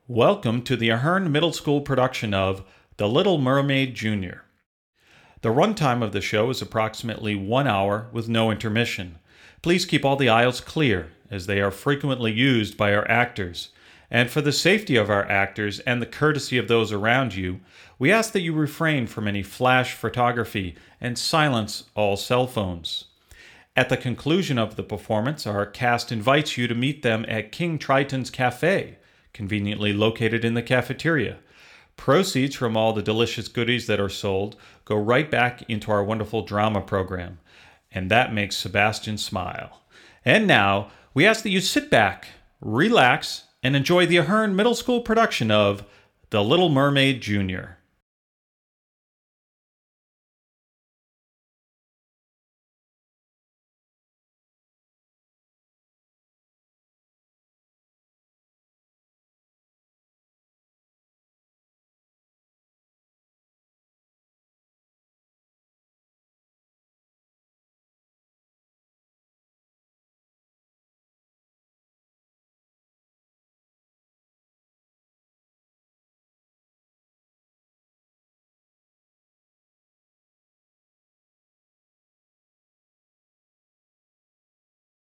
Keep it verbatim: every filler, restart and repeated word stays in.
Welcome to the Ahern Middle School production of The Little Mermaid Junior The runtime of the show is approximately one hour with no intermission. Please keep all the aisles clear, as they are frequently used by our actors. And for the safety of our actors and the courtesy of those around you, we ask that you refrain from any flash photography and silence all cell phones. At the conclusion of the performance, our cast invites you to meet them at King Triton's Cafe, conveniently located in the cafeteria. Proceeds from all the delicious goodies that are sold go right back into our wonderful drama program, and that makes Sebastian smile. And now, we ask that you sit back, relax, and enjoy the Ahern Middle School production of The Little Mermaid Junior